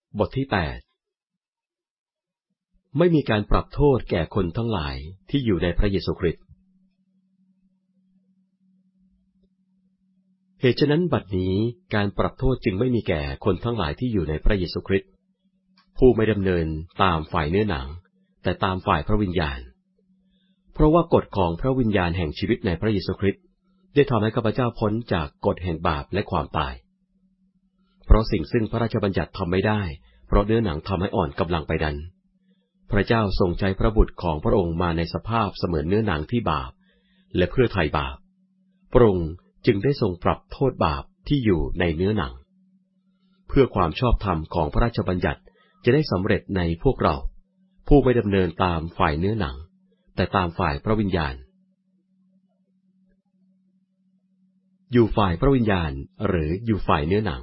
บทที่ 8ไม่มีการปรับโทษแก่คนทั้งหลายที่อยู่ในพระเยซูคริสต์เหตุฉะนั้นบัดนี้การปรับโทษจึงไม่มีแก่คนทั้งหลายที่อยู่ในพระเยซูคริสต์ผู้ไม่ดำเนินตามฝ่ายเนื้อหนังแต่ตามฝ่ายพระวิญญาณเพราะว่ากฎของพระวิญญาณแห่งชีวิตในพระเยซูคริสต์ได้ทำให้ข้าพเจ้าพ้นจากกฎแห่งบาปและความตายเพราะสิ่งซึ่งพระราชบัญญัติทำไม่ได้เพราะเนื้อหนังทำให้อ่อนกำลังไปนั้นพระเจ้าทรงใช้พระบุตรของพระองค์มาในสภาพเสมือนเนื้อหนังที่บาปและเพื่อไถ่บาปพระองค์จึงได้ทรงปรับโทษบาปที่อยู่ในเนื้อหนังเพื่อความชอบธรรมของพระราชบัญญัติจะได้สำเร็จในพวกเราผู้ไม่ดำเนินตามฝ่ายเนื้อหนังแต่ตามฝ่ายพระวิญญาณอยู่ฝ่ายพระวิญญาณหรืออยู่ฝ่ายเนื้อหนัง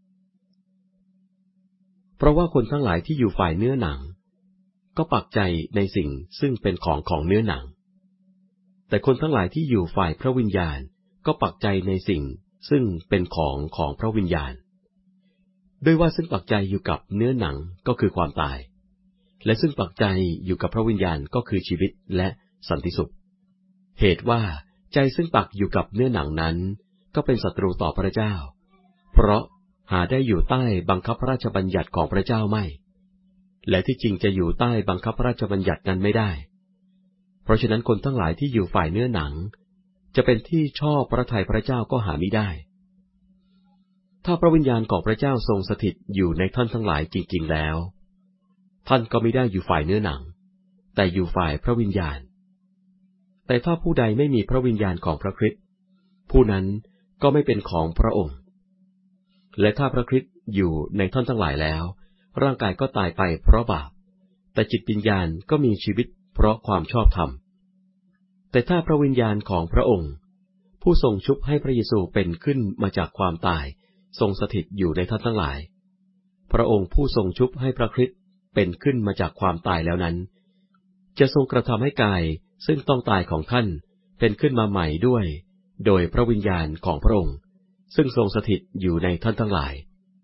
เพราะว่าคนทั้งหลายที่อยู่ฝ่ายเนื้อหนังก็ปักใจในสิ่งซึ่งเป็นของเนื้อหนังแต่คนทั้งหลายที่อยู่ฝ่ายพระวิญญาณก็ปักใจในสิ่งซึ่งเป็นของพระวิญญาณด้วยว่าซึ่งปักใจอยู่กับเนื้อหนังก็คือความตายและซึ่งปักใจอยู่กับพระวิญญาณก็คือชีวิตและสันติสุขเหตุว่าใจซึ่งปักอยู่กับเนื้อหนังนั้นก็เป็นศัตรูต่อพระเจ้าเพราะหาได้อยู่ใต้บังคับพระราชบัญญัติของพระเจ้าไม่และที่จริงจะอยู่ใต้บังคับพระราชบัญญัตินั้นไม่ได้เพราะฉะนั้นคนทั้งหลายที่อยู่ฝ่ายเนื้อหนังจะเป็นที่ชอบพระทัยพระเจ้าก็หามิได้ถ้าพระวิญญาณของพระเจ้าทรงสถิตอยู่ในท่านทั้งหลายจริงๆแล้วท่านก็ไม่ได้อยู่ฝ่ายเนื้อหนังแต่อยู่ฝ่ายพระวิญญาณแต่ถ้าผู้ใดไม่มีพระวิญญาณของพระคริสต์ผู้นั้นก็ไม่เป็นของพระองค์และถ้าพระคริสต์อยู่ในท่านทั้งหลายแล้วร่างกายก็ตายไปเพราะบาปแต่จิตวิญญาณก็มีชีวิตเพราะความชอบธรรมแต่ถ้าพระวิญญาณของพระองค์ผู้ทรงชุบให้พระเยซูเป็นขึ้นมาจากความตายทรงสถิตอยู่ในท่านทั้งหลายพระองค์ผู้ทรงชุบให้พระคริสต์เป็นขึ้นมาจากความตายแล้วนั้นจะทรงกระทำให้กายซึ่งต้องตายของท่านเป็นขึ้นมาใหม่ด้วยโดยพระวิญญาณของพระองค์ซึ่งทรงสถิตอยู่ในท่านทั้งหลาย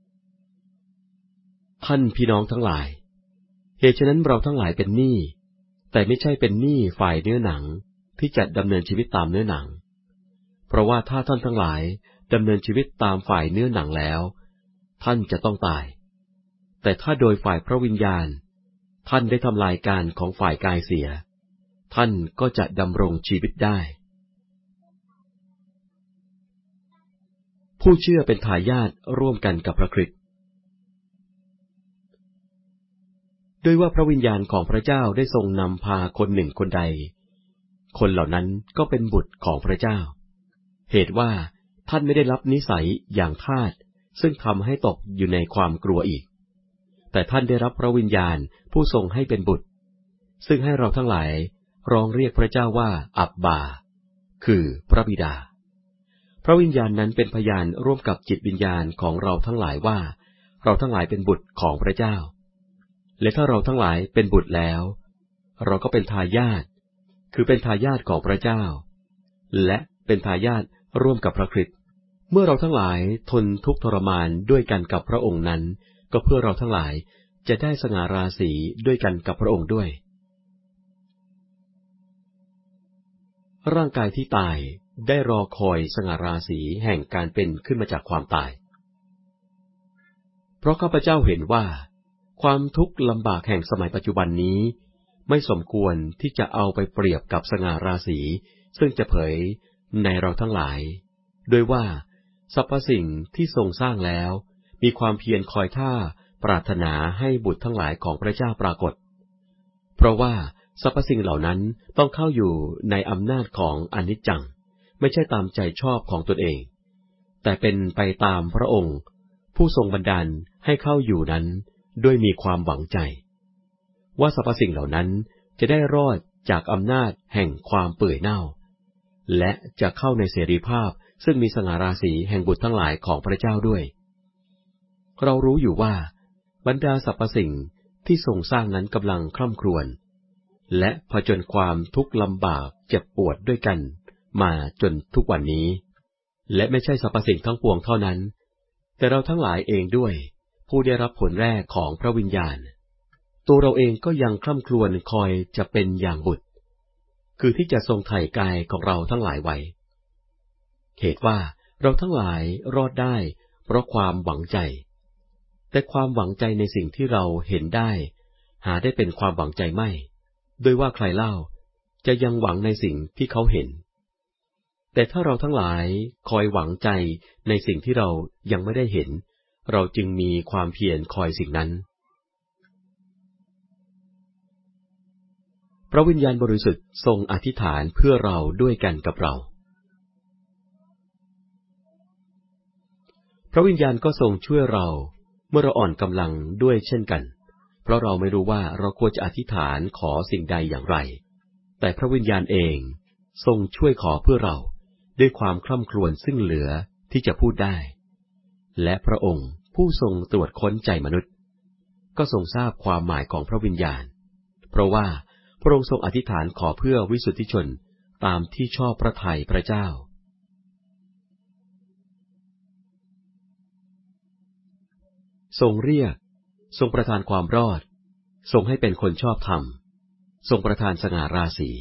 ท่านพี่น้องทั้งหลายเหตุฉะนั้นเราทั้งหลายเป็นหนี้แต่ไม่ใช่เป็นหนี้ฝ่ายเนื้อหนังที่จะดำเนินชีวิตตามเนื้อหนังเพราะว่าถ้าท่านทั้งหลายดำเนินชีวิตตามฝ่ายเนื้อหนังแล้วท่านจะต้องตายแต่ถ้าโดยฝ่ายพระวิญญาณท่านได้ทำลายการของฝ่ายกายเสียท่านก็จะดำรงชีวิตได้ผู้เชื่อเป็นทายาทร่วมกันกับพระคริสต์ด้วยว่าพระวิญญาณของพระเจ้าได้ทรงนำพาคนหนึ่งคนใดคนเหล่านั้นก็เป็นบุตรของพระเจ้าเหตุว่าท่านไม่ได้รับนิสัยอย่างทาสซึ่งทำให้ตกอยู่ในความกลัวอีกแต่ท่านได้รับพระวิญญาณผู้ทรงให้เป็นบุตรซึ่งให้เราทั้งหลายร้องเรียกพระเจ้าว่าอับบาคือพระบิดาพระวิญญาณนั้นเป็นพยานร่วมกับจิตวิญญาณของเราทั้งหลายว่าเราทั้งหลายเป็นบุตรของพระเจ้าและถ้าเราทั้งหลายเป็นบุตรแล้วเราก็เป็นทายาทคือเป็นทายาทของพระเจ้าและเป็นทายาทร่วมกับพระคริสต์เมื่อเราทั้งหลายทนทุกข์ทรมานด้วยกันกับพระองค์นั้นก็เพื่อเราทั้งหลายจะได้สง่าราศีด้วยกันกับพระองค์ด้วยร่างกายที่ตายได้รอคอยสง่าราศีแห่งการเป็นขึ้นมาจากความตายเพราะข้าพเจ้าเห็นว่าความทุกข์ลำบากแห่งสมัยปัจจุบันนี้ไม่สมควรที่จะเอาไปเปรียบกับสง่าราศีซึ่งจะเผยในเราทั้งหลายด้วยว่าสรรพสิ่งที่ทรงสร้างแล้วมีความเพียรคอยท่าปรารถนาให้บุตรทั้งหลายของพระเจ้าปรากฏเพราะว่าสรรพสิ่งเหล่านั้นต้องเข้าอยู่ในอำนาจของอนิจจังไม่ใช่ตามใจชอบของตนเองแต่เป็นไปตามพระองค์ผู้ทรงบันดาลให้เข้าอยู่นั้นด้วยมีความหวังใจว่าสรรพสิ่งเหล่านั้นจะได้รอดจากอำนาจแห่งความเปื่อยเน่าและจะเข้าในเสรีภาพซึ่งมีสง่าราศีแห่งบุตรทั้งหลายของพระเจ้าด้วยเรารู้อยู่ว่าบรรดาสรรพสิ่งที่ทรงสร้างนั้นกำลังคร่ำครวญและผจญความทุกข์ลำบากเจ็บปวดด้วยกันมาจนทุกวันนี้และไม่ใช่สรรพสิ่งทั้งปวงเท่านั้นแต่เราทั้งหลายเองด้วยผู้ได้รับผลแรกของพระวิญญาณตัวเราเองก็ยังคร่ำครวญคอยจะเป็นอย่างบุตรคือที่จะทรงไถ่กายของเราทั้งหลายไว้เหตุว่าเราทั้งหลายรอดได้เพราะความหวังใจแต่ความหวังใจในสิ่งที่เราเห็นได้หาได้เป็นความหวังใจไม่โดยว่าใครเล่าจะยังหวังในสิ่งที่เขาเห็นแต่ถ้าเราทั้งหลายคอยหวังใจในสิ่งที่เรายังไม่ได้เห็นเราจึงมีความเพียรคอยสิ่งนั้นพระวิญญาณบริสุทธิ์ทรงอธิษฐานเพื่อเราด้วยกันกับเราพระวิญญาณก็ทรงช่วยเราเมื่อเราอ่อนกำลังด้วยเช่นกันเพราะเราไม่รู้ว่าเราควรจะอธิษฐานขอสิ่งใดอย่างไรแต่พระวิญญาณเองทรงช่วยขอเพื่อเราด้วยความคร่ำครวญซึ่งเหลือที่จะพูดได้และพระองค์ผู้ทรงตรวจค้นใจมนุษย์ก็ทรงทราบความหมายของพระวิญญาณเพราะว่าพระองค์ทรงอธิษฐานขอเพื่อวิสุทธิชนตามที่ชอบพระทัยพระเจ้าทรงเรียกทรงประทานความรอดทรงให้เป็นคนชอบธรรมทรงประทานสง่าราศี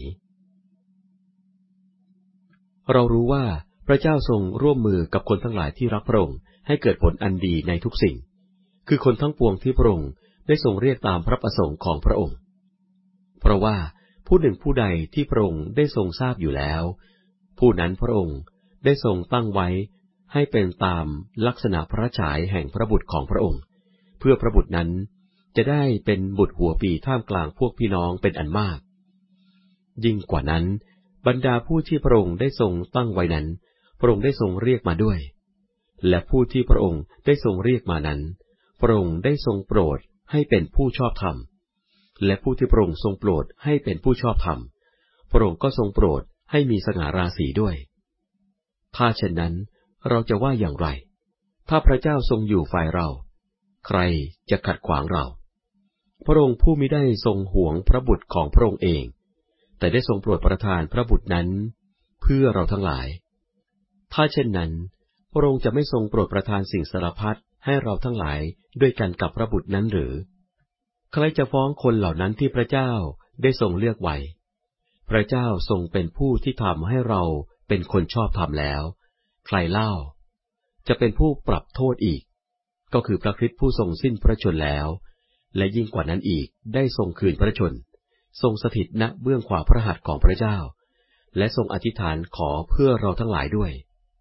เรารู้ว่าพระเจ้าทรงร่วมมือกับคนทั้งหลายที่รักพระองค์ให้เกิดผลอันดีในทุกสิ่งคือคนทั้งปวงที่พระองค์ได้ทรงเรียกตามพระประสงค์ของพระองค์เพราะว่าผู้หนึ่งผู้ใดที่พระองค์ได้ทรงทราบอยู่แล้วผู้นั้นพระองค์ได้ทรงตั้งไว้ให้เป็นตามลักษณะพระฉายแห่งพระบุตรของพระองค์เพื่อพระบุตรนั้นจะได้เป็นบุตรหัวปีท่ามกลางพวกพี่น้องเป็นอันมากยิ่งกว่านั้นบรรดาผู้ที่พระองค์ได้ทรงตั้งไว้นั้นพระองค์ได้ทรงเรียกมาด้วยและผู้ที่พระองค์ได้ทรงเรียกมานั้นพระองค์ได้ทรงโปรดให้เป็นผู้ชอบธรรมและผู้ที่พระองค์ทรงโปรดให้เป็นผู้ชอบธรรมพระองค์ก็ทรงโปรดให้มีสง่าราศีด้วยถ้าเช่นนั้นเราจะว่าอย่างไรถ้าพระเจ้าทรงอยู่ฝ่ายเราใครจะขัดขวางเราพระองค์ผู้มิได้ทรงหวงพระบุตรของพระองค์เองแต่ได้ทรงโปรดประทานพระบุตรนั้นเพื่อเราทั้งหลายถ้าเช่นนั้นพระองค์จะไม่ทรงโปรดประทานสิ่งสารพัดให้เราทั้งหลายด้วยกันกับพระบุตรนั้นหรือใครจะฟ้องคนเหล่านั้นที่พระเจ้าได้ทรงเลือกไว้พระเจ้าทรงเป็นผู้ที่ทำให้เราเป็นคนชอบธรรมแล้วใครเล่าจะเป็นผู้ปรับโทษอีกก็คือพระคริสต์ผู้ทรงสิ้นพระชนม์แล้วและยิ่งกว่านั้นอีกได้ทรงคืนพระชนม์ทรงสถิตณเบื้องขวาพระหัตถ์ของพระเจ้าและทรงอธิษฐานขอเพื่อเราทั้งหลายด้วย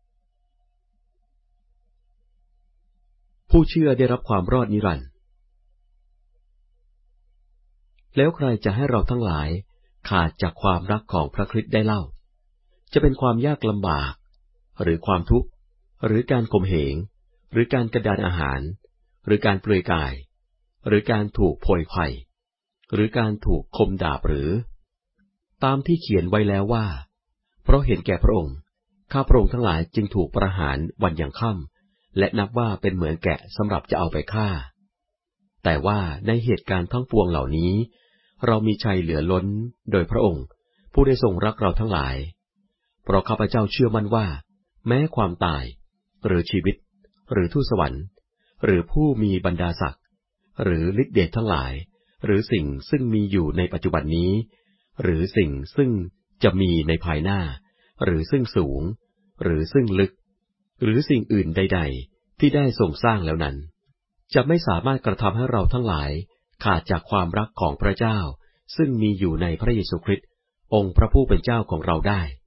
ผู้เชื่อได้รับความรอดนิรันดร์แล้วใครจะให้เราทั้งหลายขาดจากความรักของพระคริสต์ได้เล่าจะเป็นความยากลำบากหรือความทุกข์หรือการข่มเหงหรือการกระดานอาหารหรือการเปลือยกายหรือการถูกโพยไผ่หรือการถูกคมดาบหรือตามที่เขียนไว้แล้วว่าเพราะเห็นแก่พระองค์ข้าพระองค์ทั้งหลายจึงถูกประหารวันยังค่ำและนับว่าเป็นเหมือนแกะสำหรับจะเอาไปฆ่าแต่ว่าในเหตุการณ์ทั้งปวงเหล่านี้เรามีชัยเหลือล้นโดยพระองค์ผู้ได้ทรงรักเราทั้งหลายเพราะข้าพเจ้าเชื่อมั่นว่าแม้ความตายหรือชีวิตหรือทูตสวรรค์หรือผู้มีบรรดาศักดิ์หรือฤทธิเดชทั้งหลายหรือสิ่งซึ่งมีอยู่ในปัจจุบันนี้หรือสิ่งซึ่งจะมีในภายหน้าหรือซึ่งสูงหรือซึ่งลึกหรือสิ่งอื่นใดๆที่ได้ทรงสร้างแล้วนั้นจะไม่สามารถกระทำให้เราทั้งหลายขาดจากความรักของพระเจ้าซึ่งมีอยู่ในพระเยซูคริสต์องค์พระผู้เป็นเจ้าของเราได้